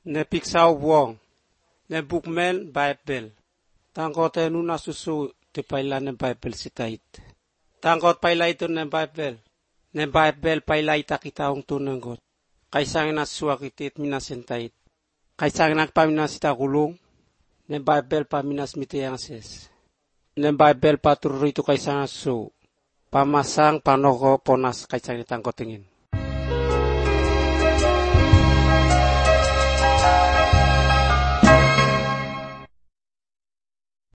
Ne piksaw wong, ne bukmen Bible. Tangkot enu nasusu te paila ne Bible sitait. Tangkot paila itu ne Bible. Ne Bible paila ita kita ung tunenggot. Kaisangin asua kitit minasentait. Kaisangin paminas ita kulung. Ne Bible paminas miteyang ses. Ne Bible paturo itu kaisang asu. Pamasang panoko ponas kaisangin tangkot ingin.